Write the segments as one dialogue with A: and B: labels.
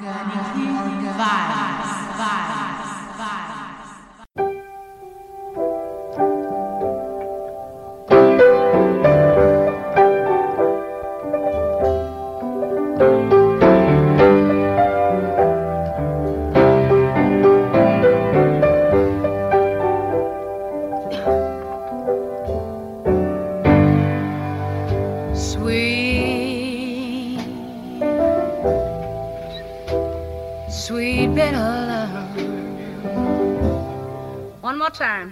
A: Sweet bitter love. One more time.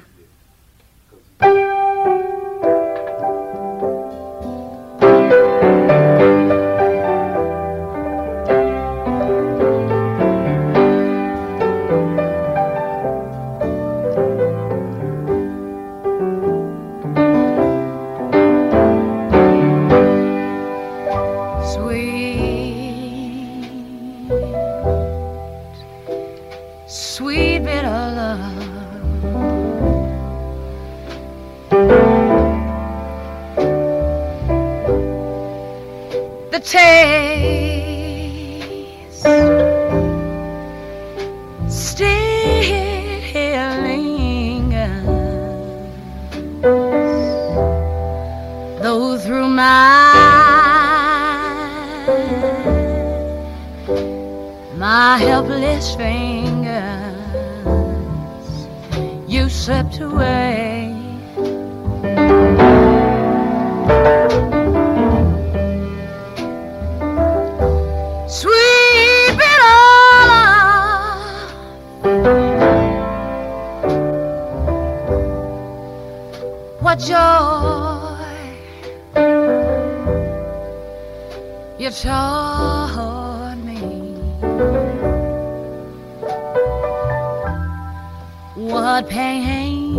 A: Sweet bitter love. The taste still lingers, though through my helpless fingers you slipped away. Sweet bitter love, what joy you taught me, what pain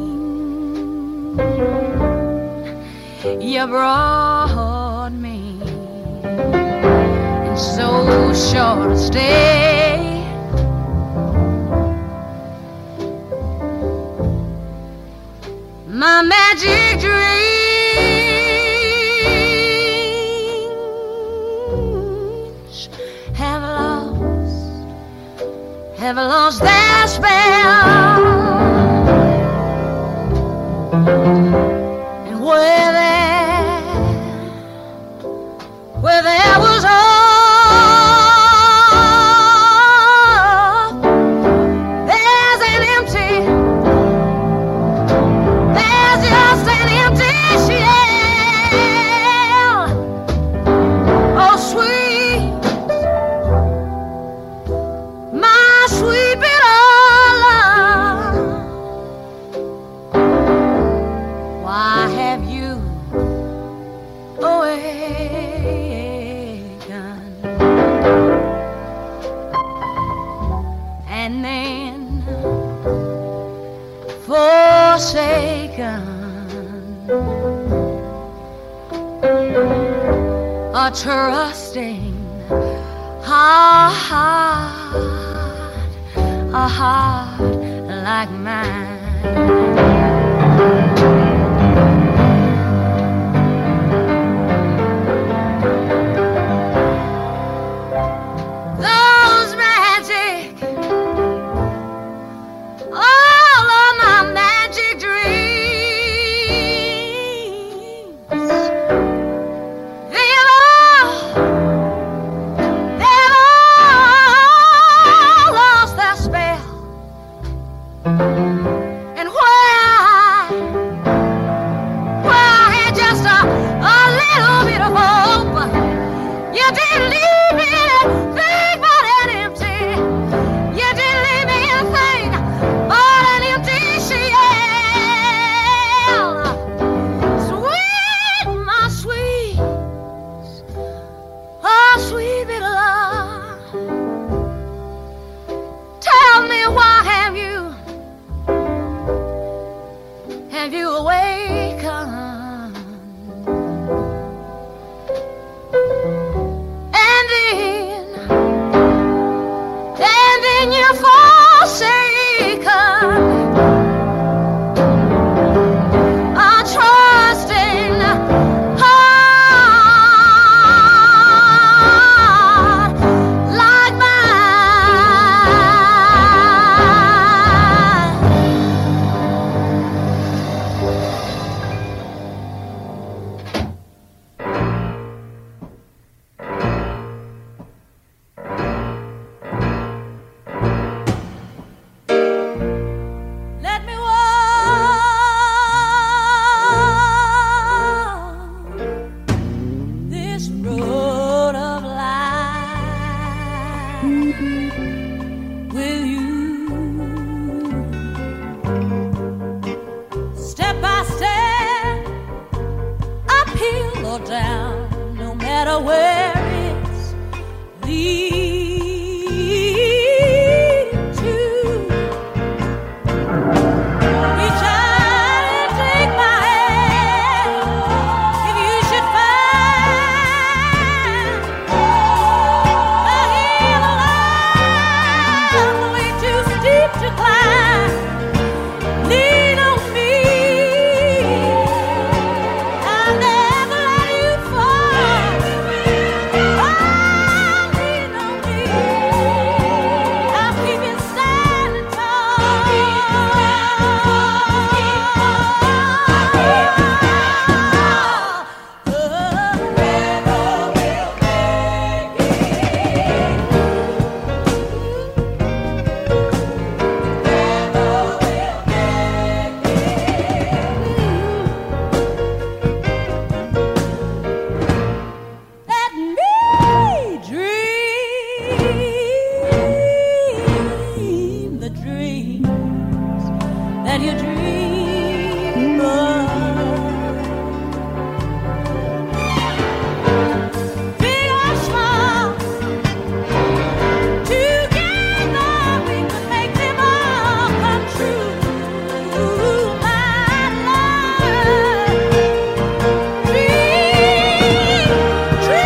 A: you brought me in so short a stay. My magic dreams have lost their spell, and where there was hope, there's just an empty shell. Oh, sweet, my sweet bitter love, why have you awakened and then forsaken a trusting heart, a heart like mine? Those magic, all of my magic dreams, they've all lost their spell, and where with you. Step by step, uphill or down, no matter where it's leading to. Reach out and take my hand if you should find a hill along the way too steep to climb. Lean on me, I'll never let you fall. Oh, lean on me, I'll keep you standing tall. Let me dream the dreams that you dream of. Big or small, together we can make them all come true. My love, dream the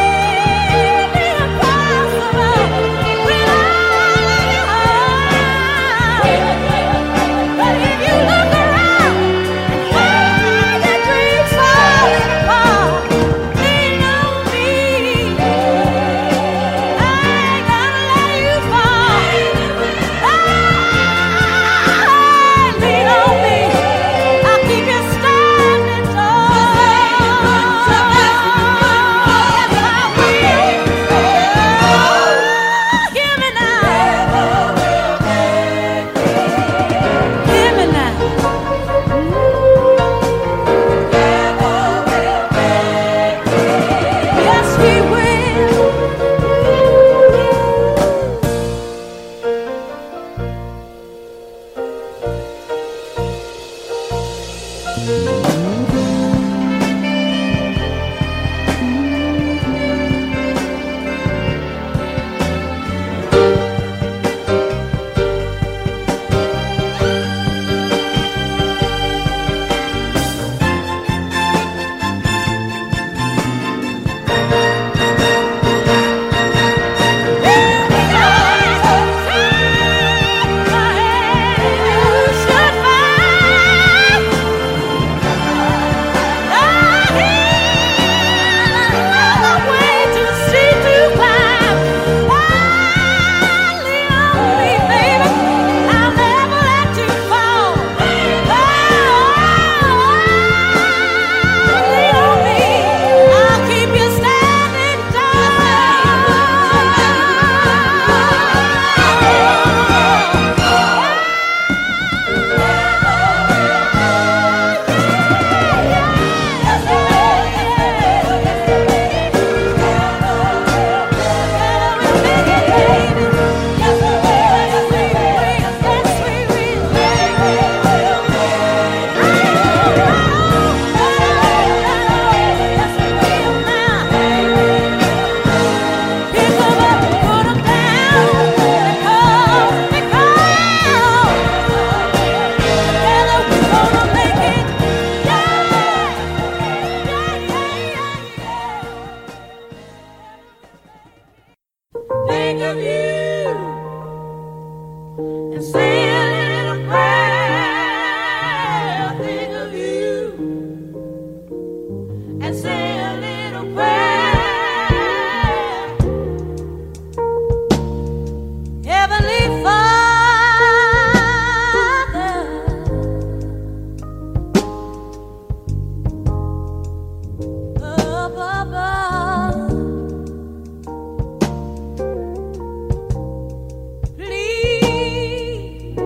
A: impossible with all of your heart. But if you look around and find your dreams falling apart, lean on me, I ain't gonna let you fall. Lean on me, I'll keep you standing tall. Yes, I will. Hear me now. Hear me now. Yes, we will. Think of you and say a little prayer. Think of you and say a little prayer. Heavenly Father, up above, please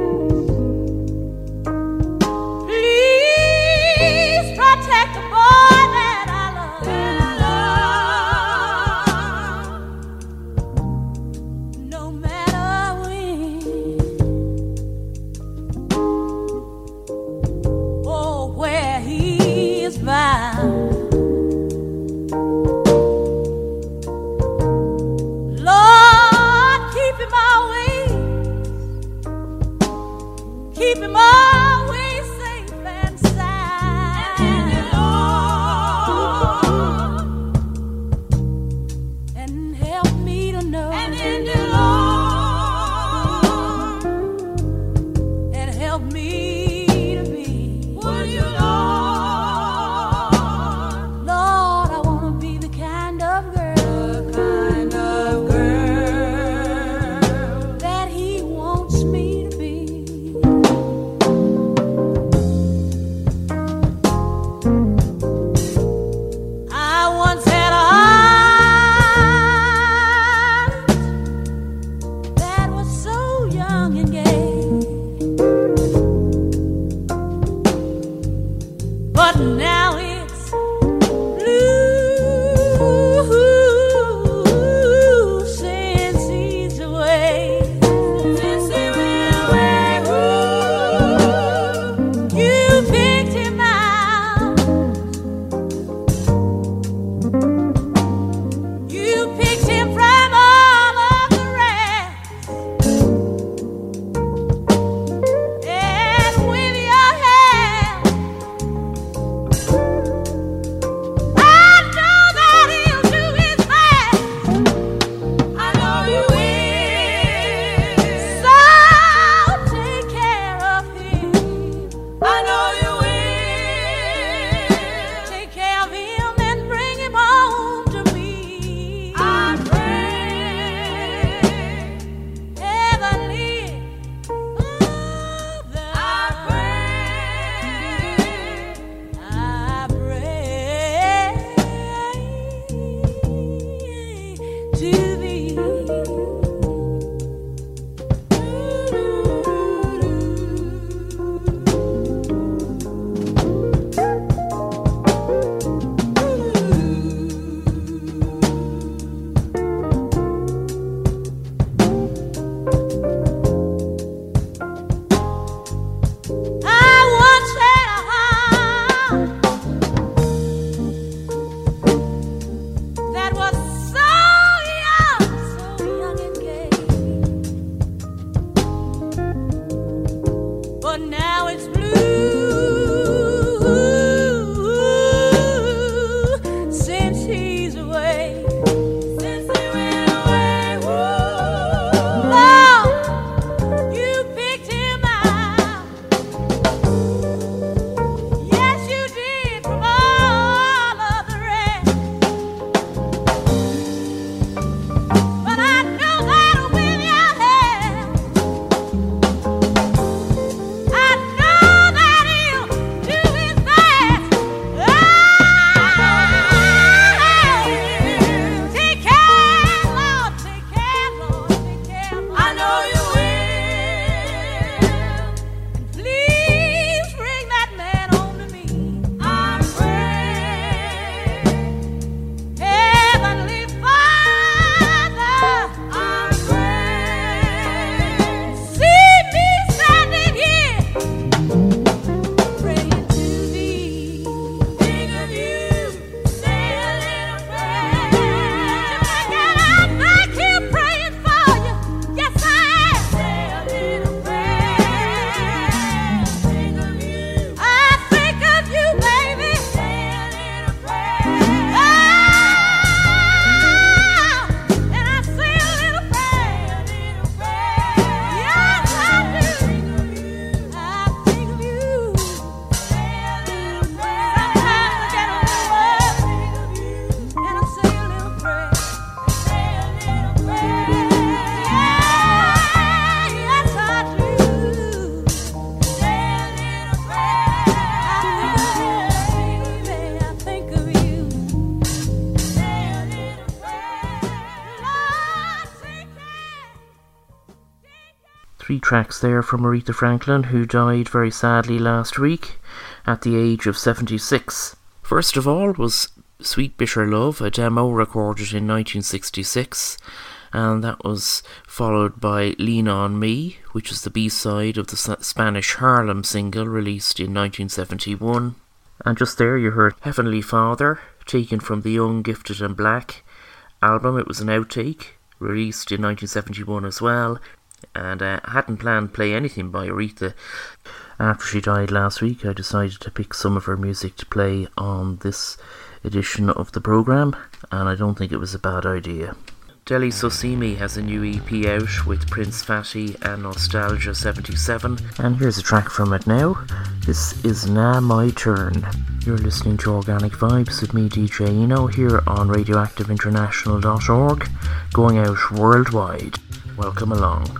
B: 3 tracks there from Aretha Franklin, who died very sadly last week at the age of 76. First of all was Sweet Bitter Love, a demo recorded in 1966, and that was followed by Lean On Me, which is the B-side of the Spanish Harlem single released in 1971. And just there you heard Heavenly Father, taken from the Young, Gifted and Black album. It was an outtake, released in 1971 as well, and I hadn't planned to play anything by Aretha. After she died last week, I decided to pick some of her music to play on this edition of the programme, and I don't think it was a bad idea. Deli Sosimi has a new EP out with Prince Fatty and Nostalgia 77, and here's a track from it now. This is Now My Turn. You're listening to Organic Vibes with me, DJ Eno, here on radioactiveinternational.org, going out worldwide. Welcome along.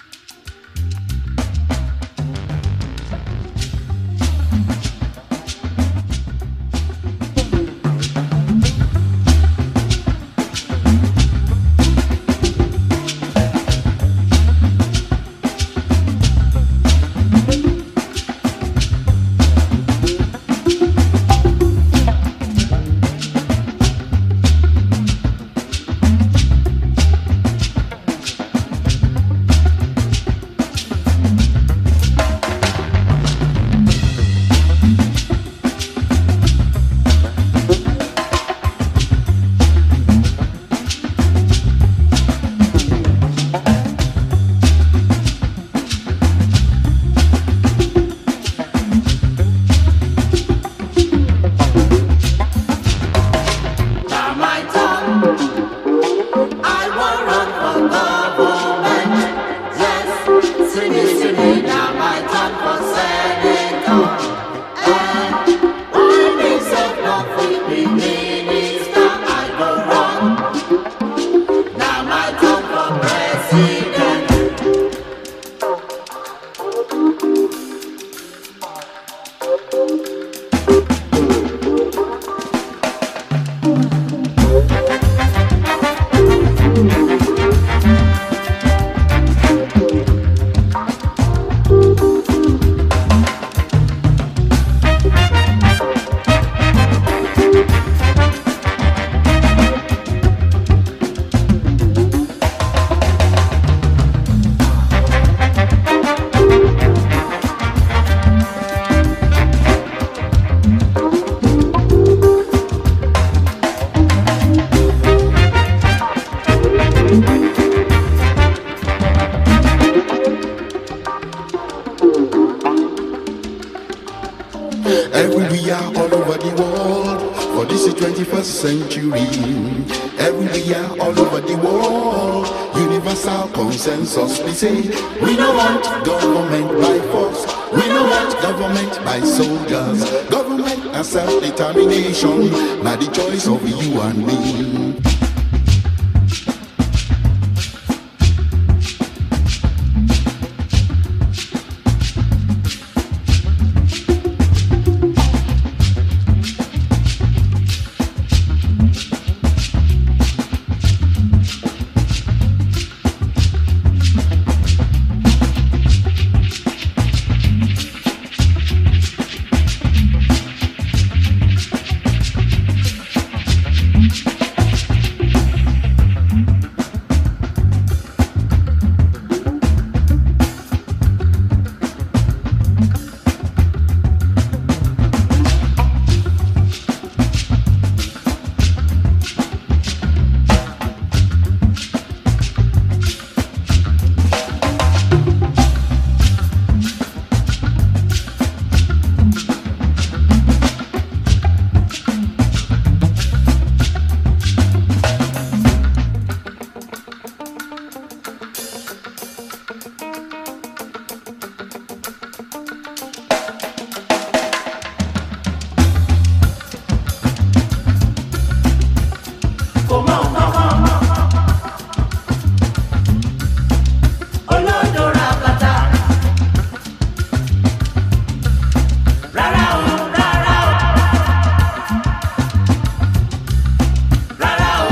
C: Consensus, we say we don't want government by force, we don't want government by soldiers. Government and self-determination, not the choice of you and me.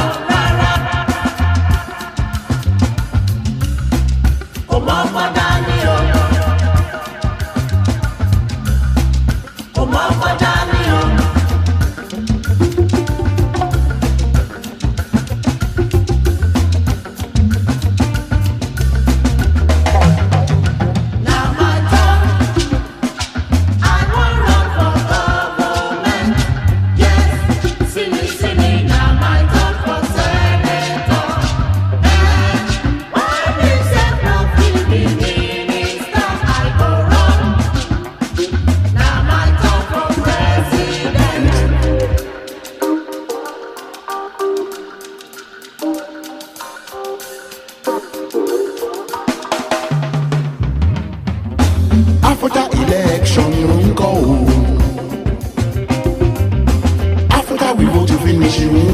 A: Mama,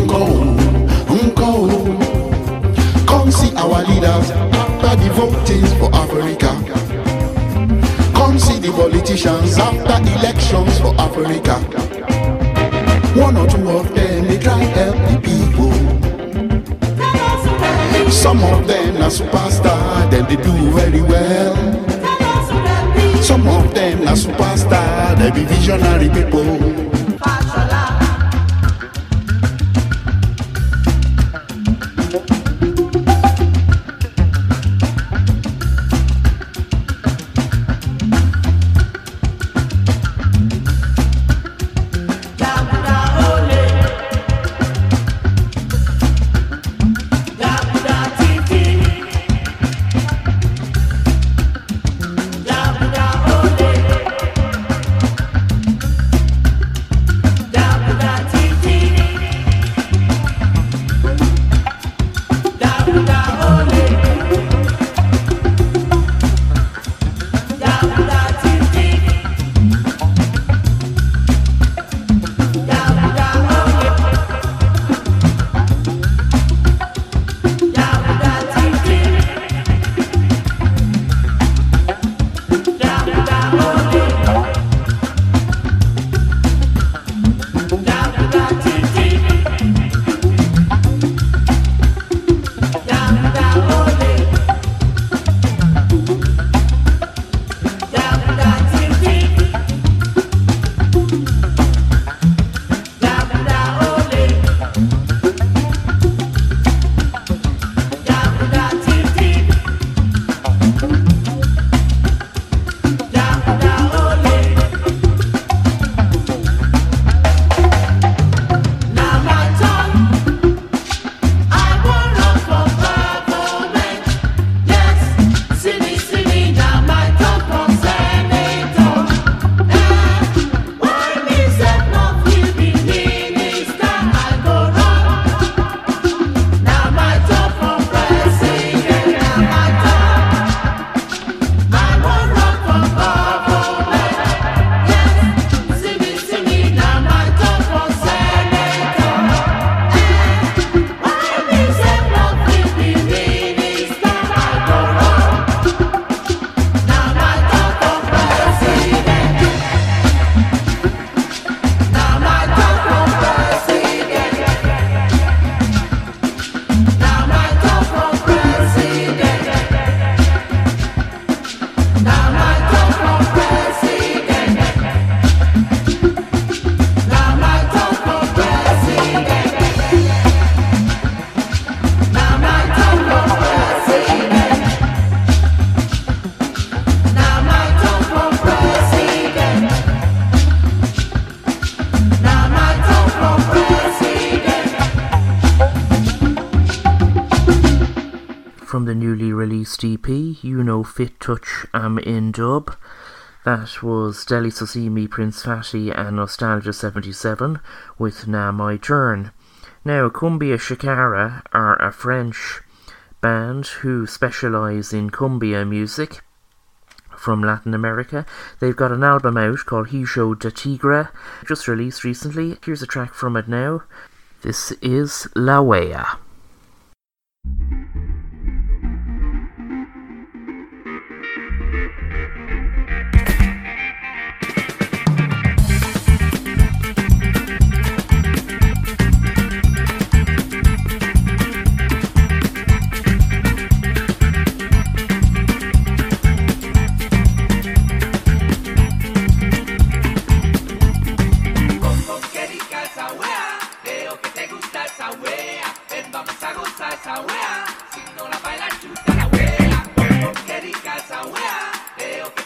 C: Come see our leaders after the votings for Africa. Come see the politicians after elections for Africa. One or two of them, they try help the people. Some of them are superstars, then they do very well. Some of them are superstars, they be visionary people.
B: From the newly released EP, You Know Fit Touch Am In Dub. That was Deli Sosimi, Prince Fatty and Nostalgia 77 with Na My Turn. Now, Cumbia Shakara are a French band who specialise in cumbia music from Latin America. They've got an album out called Hijo de Tigre, just released recently. Here's a track from it now. This is La Wea.
A: Esa wea, si no la baila chuta la wea, qué rica esa wea, veo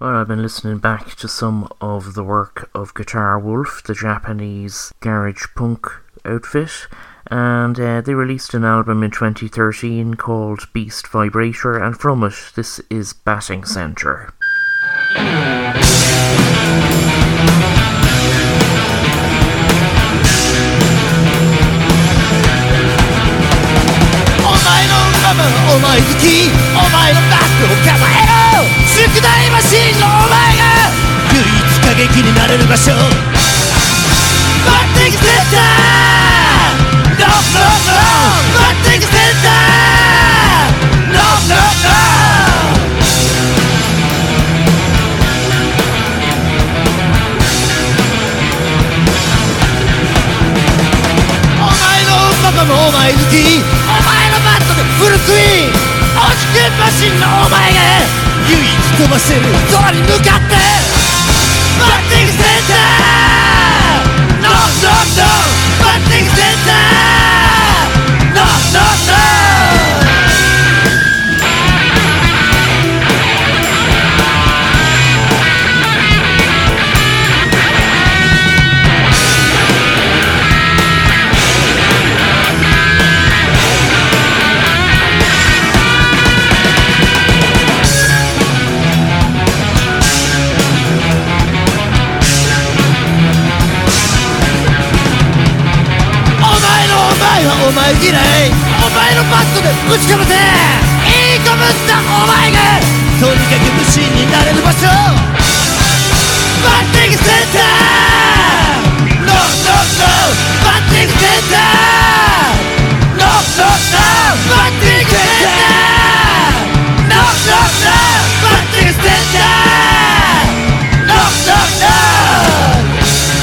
B: Well, I've been listening back to some of the work of Guitar Wolf, the Japanese garage punk outfit, and they released an album in 2013 called Beast Vibrator, and from it, this is Batting Center.
D: お前好きお前のバスを数えろ宿題マシンのお前が唯一過激になれる場所バッティングセンター No No No バッティングセンター No No No お前のパパもお前好きお前のバットでフルスイング押し込マシンのお前が唯一飛ばせる空に向かってバッティングセンター No No No バッティングセンター No No Noお前嫌いお前のバットでぶちかませいいかぶったお前がとにかく無心になれる場所バッティングセンター No No No バッティングセンター No No No バッティングセンター No No No バッティングセンター No No No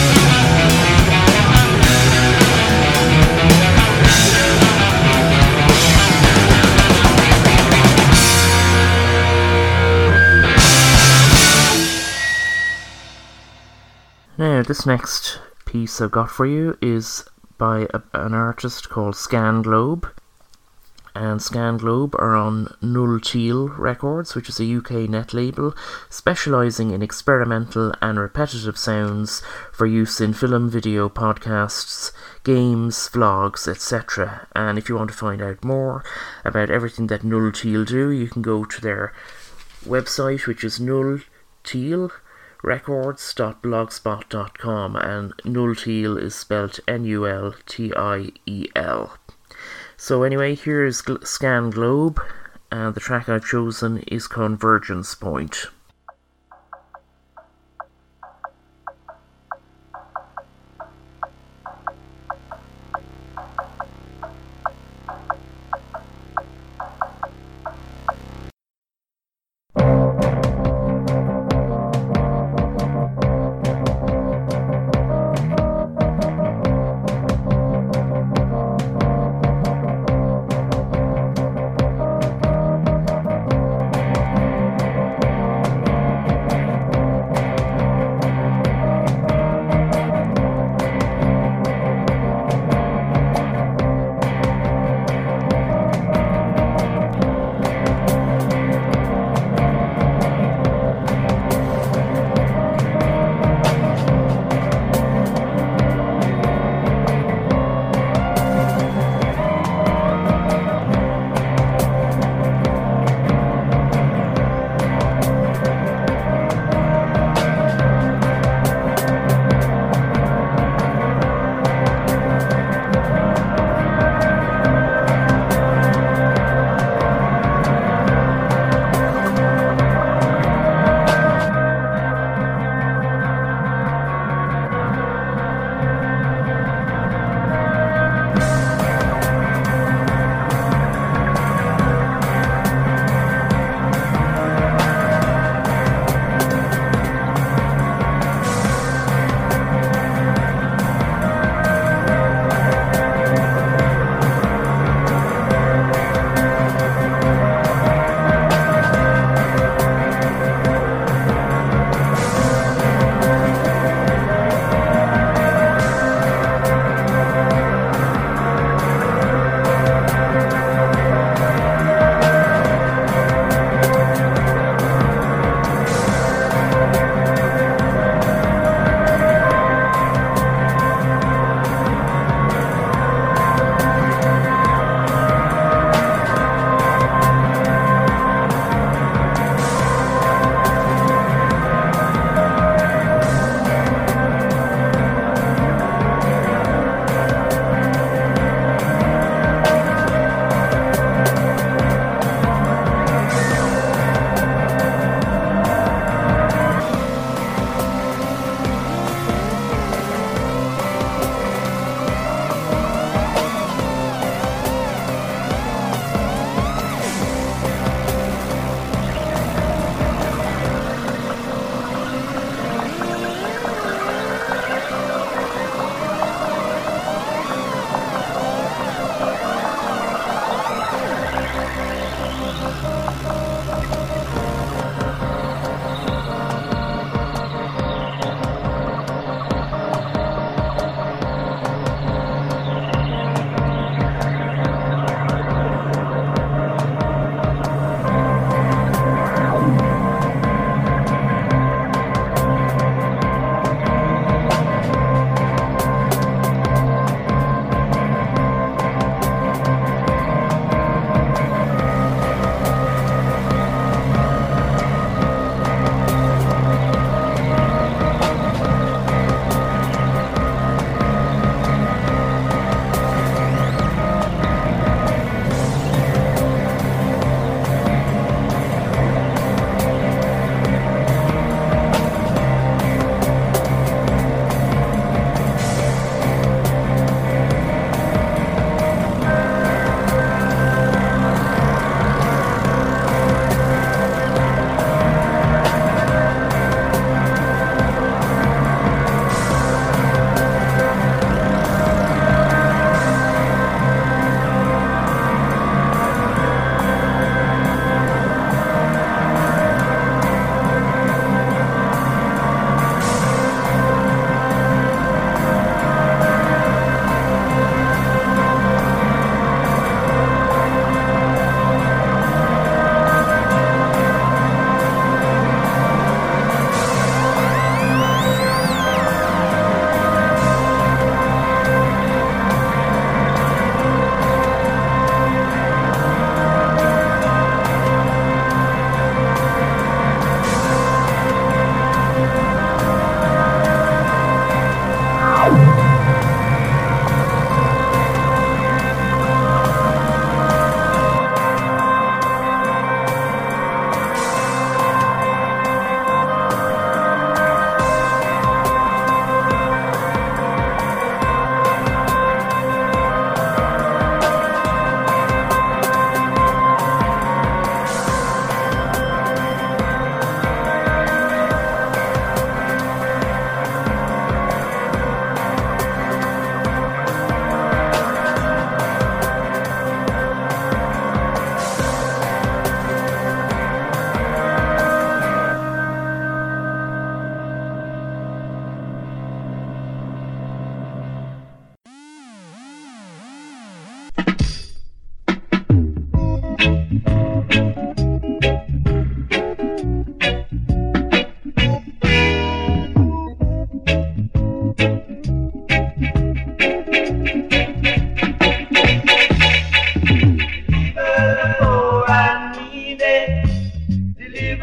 B: Now, this next piece I've got for you is by an artist called Scan Globe. And Scan Globe are on Null Teal Records, which is a UK net label specialising in experimental and repetitive sounds for use in film, video, podcasts, games, vlogs, etc. And if you want to find out more about everything that Null Teal do, you can go to their website, which is nulltealrecords.blogspot.com, and Null Teal is spelt Nultiel. So anyway, here's Scan Globe, and the track I've chosen is Convergence Point.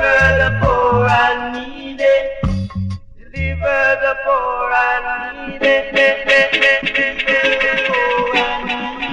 E: Deliver the poor and needy. Deliver the poor and needy. Deliver the poor and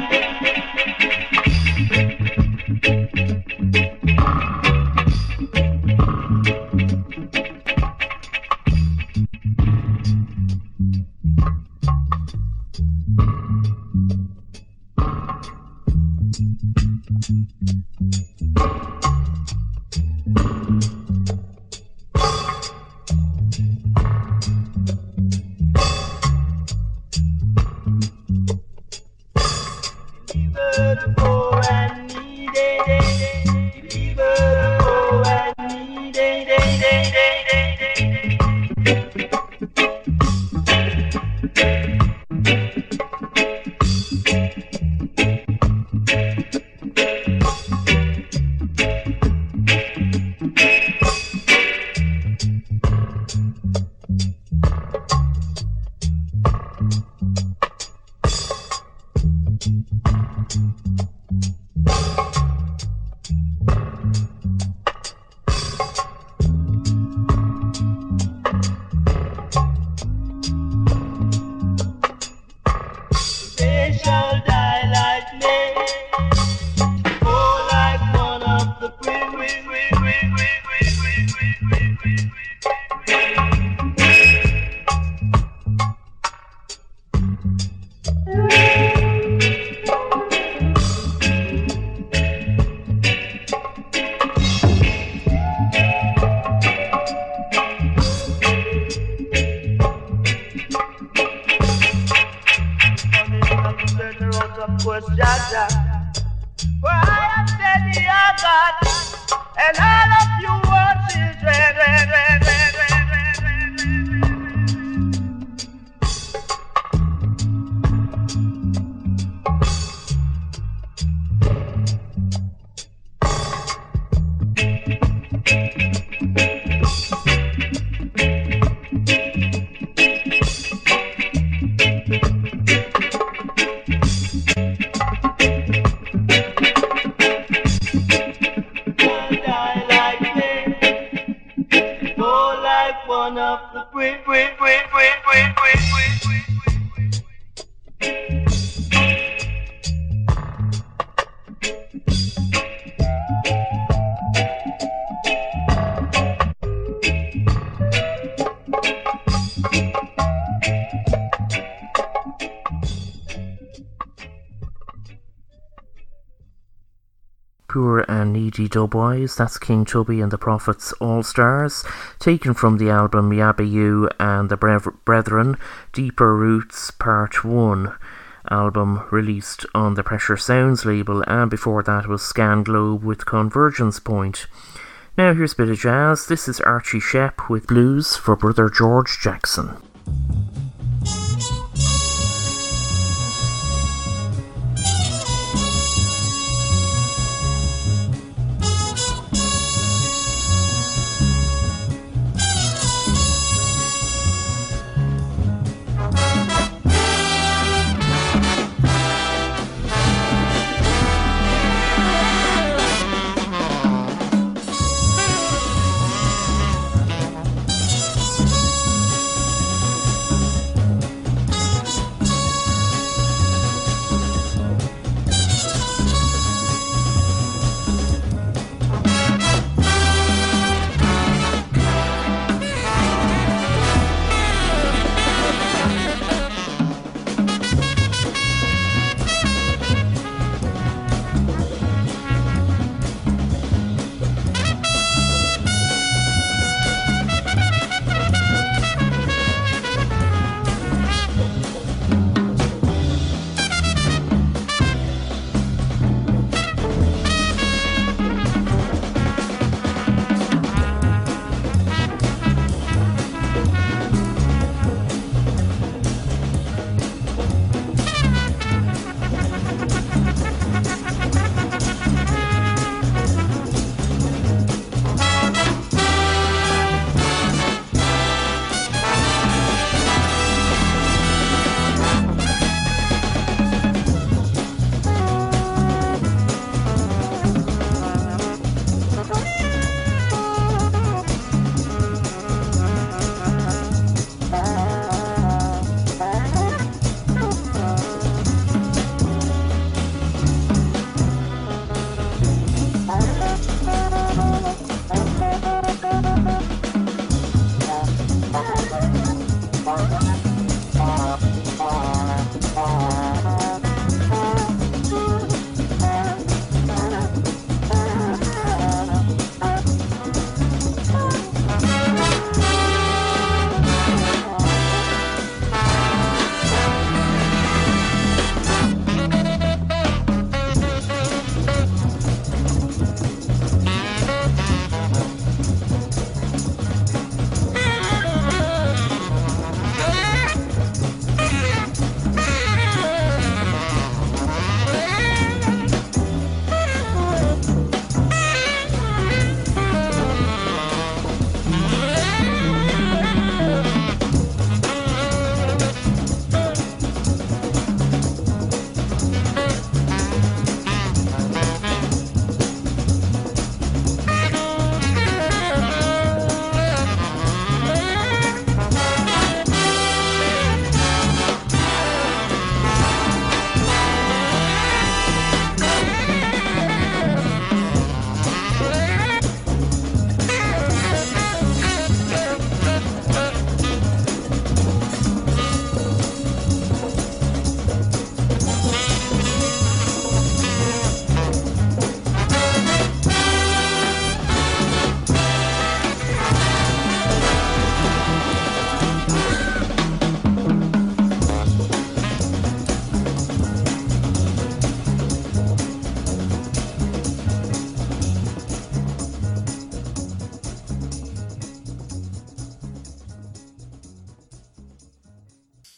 B: Poor and Needy Dubwise, that's King Tubby and the Prophets All-Stars, taken from the album Yabba You and the Brethren, Deeper Roots Part 1, album released on the Pressure Sounds label, and before that was Scan Globe with Convergence Point. Now here's a bit of jazz. This is Archie Shepp with Blues for Brother George Jackson.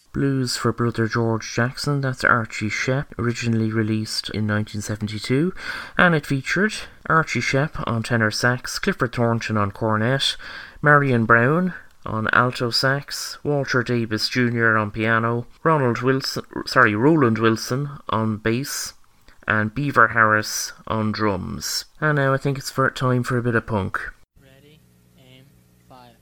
B: Blues for Brother George Jackson, that's Archie Shepp, originally released in 1972, and it featured Archie Shepp on tenor sax, Clifford Thornton on cornet, Marion Brown on alto sax, Walter Davis Jr. on piano, Roland Wilson on bass, and Beaver Harris on drums. And now I think it's time for a bit of punk.
F: Ready, aim, fire.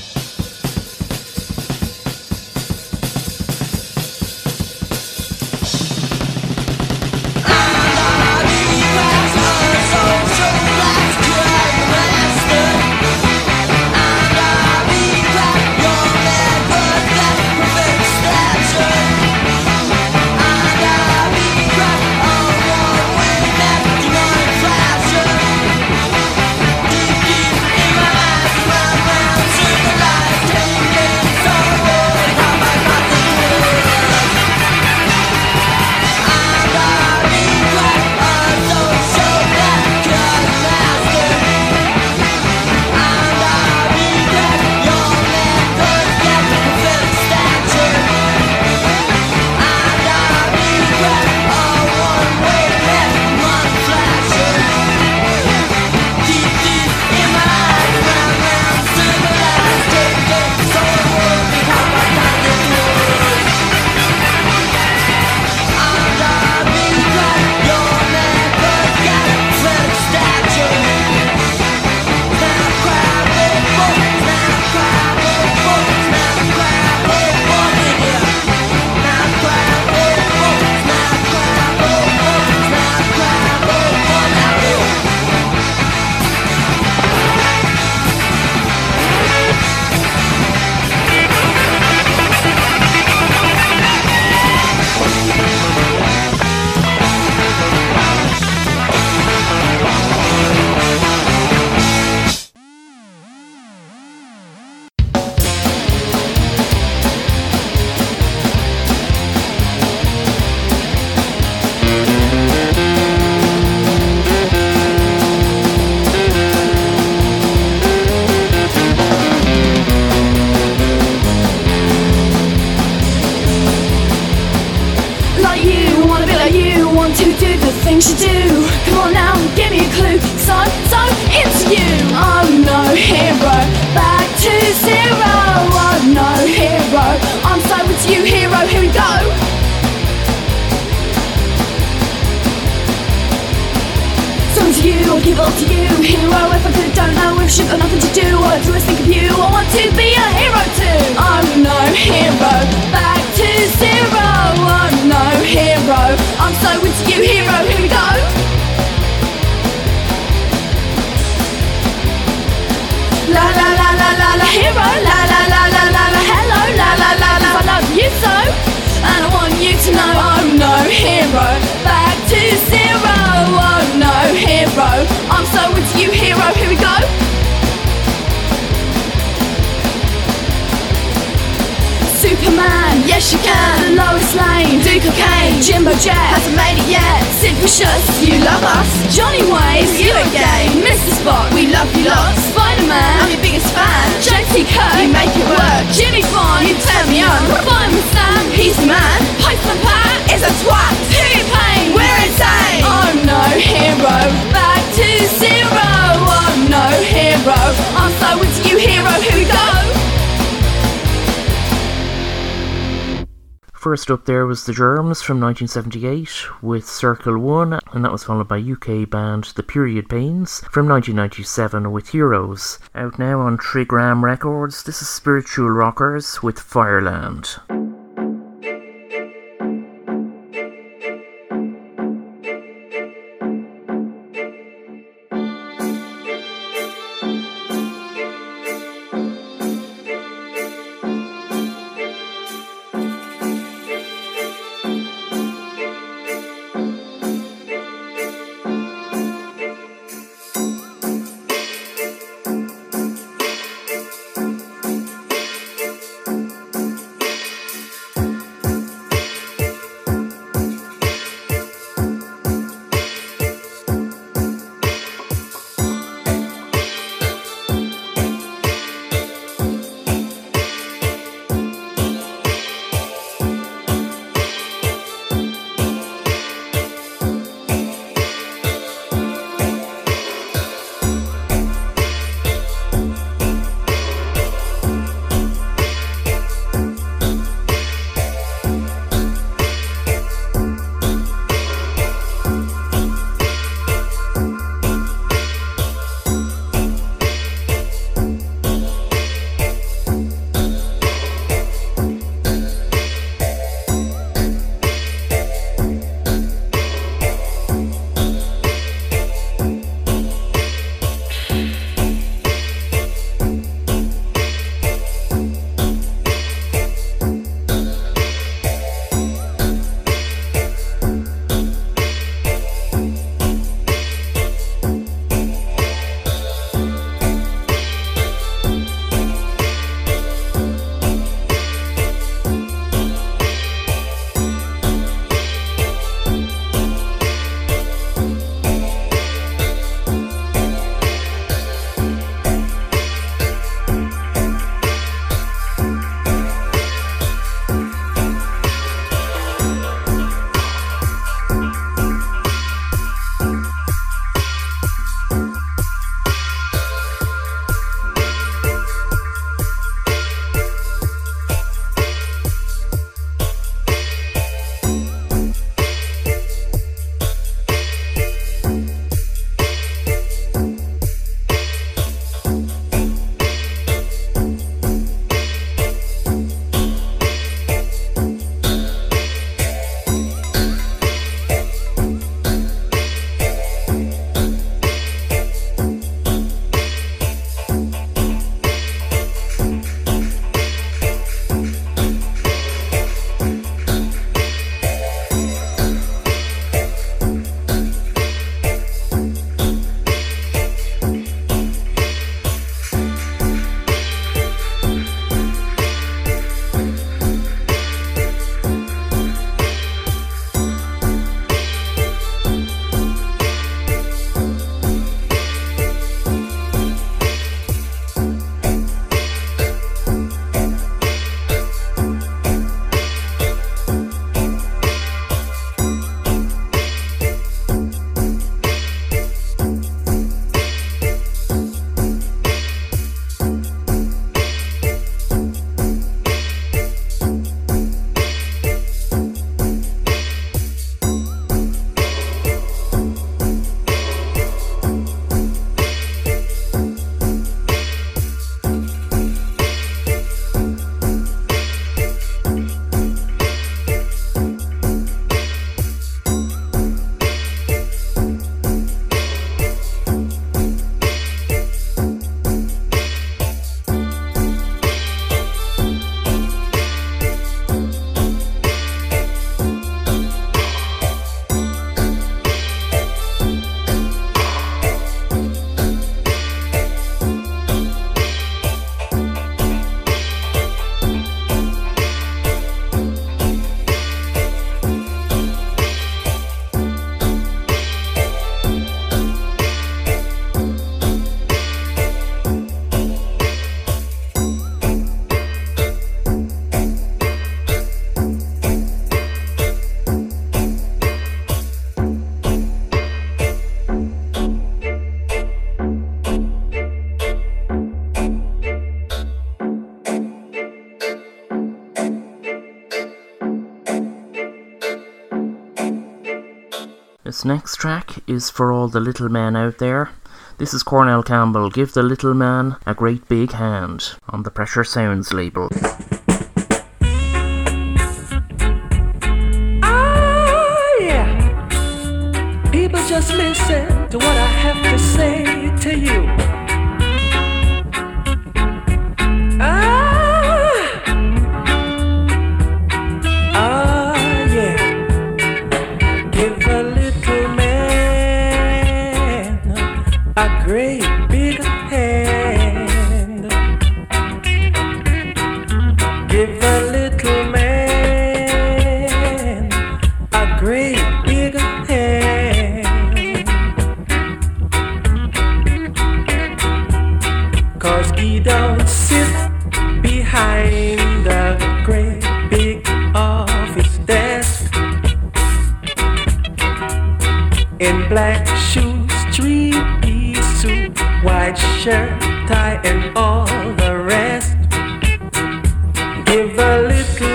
A: things you do. Come on now, give me a clue. So into you. Oh no, hero, back to zero. Oh no, hero, I'm so with you, hero. Here we go. So it's you, I'll give all to you, hero. If I could, don't know if shit got nothing to do. All I do is think of you. I want to be a hero too. Oh no, hero, back to zero. Oh no, hero, I'm so into you, hero. Here we go. La la la la la la, hero. La la la la la la, hello. La la la la, I love you so, and I want you to know. Oh no, hero, back to zero. Oh no, hero, I'm so into you, hero. Here we go. Superman, yes you can. Lois Lane, do cocaine. Jimbo Jet, hasn't made it yet. Sid Vicious, you love us. Johnny Wave, you again. Mr. Spock, we love you lots. Spider-Man, I'm your biggest fan. JT Kirk, you make it work. Jimmy Fallon, you turn me on. Fireman Sam, he's the man. Postman Pat is a twat. Who you paying? We're insane. Oh no, hero, back to zero. Oh no, hero, I'm so into you, hero. Here we go.
B: First up there was The Germs from 1978 with Circle 1, and that was followed by UK band The Period Pains from 1997 with Heroes. Out now on Trigram Records, this is Spiritual Rockers with Fireland. This next track is for all the little men out there. This is Cornell Campbell, Give the Little Man a Great Big Hand, on the Pressure Sounds label.
G: People just listen to what I have to say to you. Yeah. Give a little man a great big hand. Give a little man a great big hand. 'Cause he don't sit behind a great big office desk in black shoes, three-piece suit, white shirt, tie, and all the rest. Give a little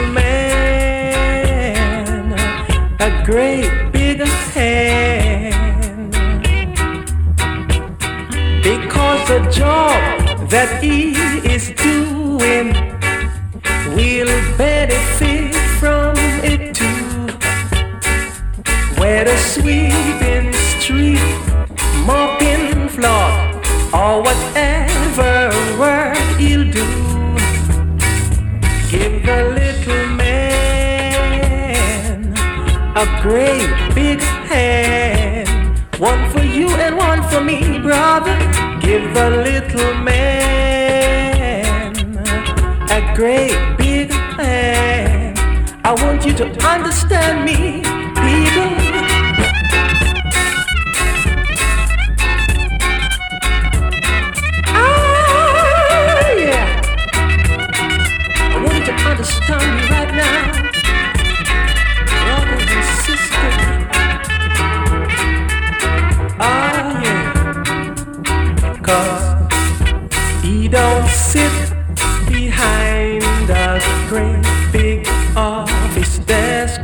G: man a great big hand, because the job that he is doing will benefit from it too. Whether sweeping street, mopping floor, or whatever work he'll do, give the little man a great big hand. One for you and one for me, brother. Give the little man a great big hand. I want you to understand me, people. Yeah. I want you to understand me right now, brothers and sisters. Yeah. 'Cause he don't sit behind a great big office desk,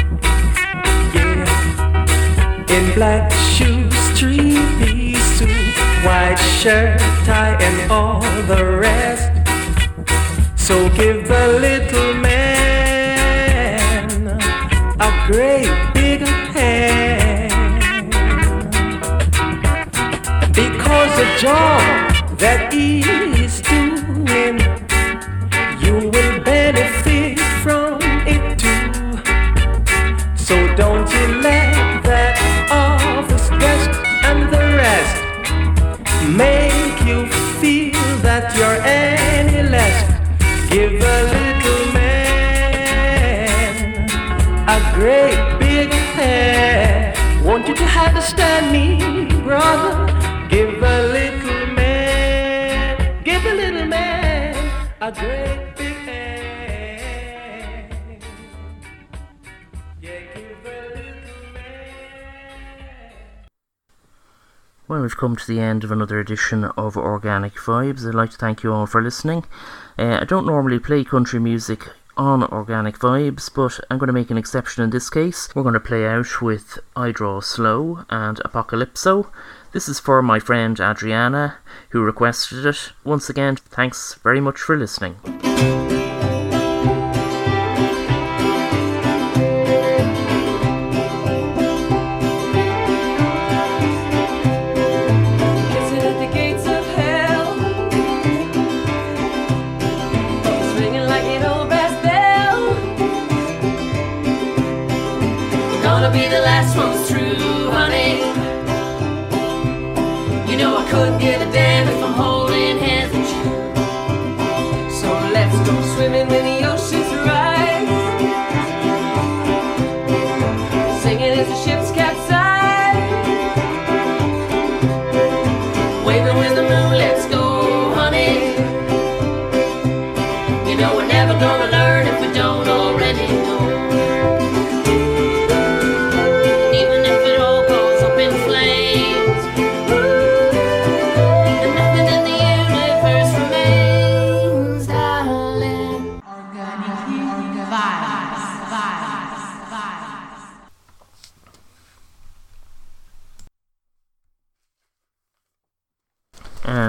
G: yeah, in black shoes, three-piece suit, white shirt, tie, and all the rest. So give the little man a great big hand, because the job that he is doing, you will benefit from it too. So don't you let that office desk and the rest make you feel that you're any less. Give a little man a great big hand. Want you to understand me, brother. Give a little man, give a little man a great big hand. Yeah, give a little man.
B: Well, we've come to the end of another edition of Organic Vibes. I'd like to thank you all for listening. I don't normally play country music on Organic Vibes, but I'm going to make an exception in this case. We're going to play out with I Draw Slow and Apocalypso. This is for my friend Adriana, who requested it. Once again, thanks very much for listening.
A: Be the last ones through, honey. You know I couldn't give a damn if I'm holding hands with you. So let's go swimming when the oceans rise, singing as the ships capsize, waving when the moon lets go, honey. You know we're never gonna learn if we don't already know.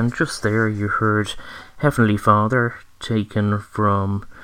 B: And just there you heard Heavenly Father, taken from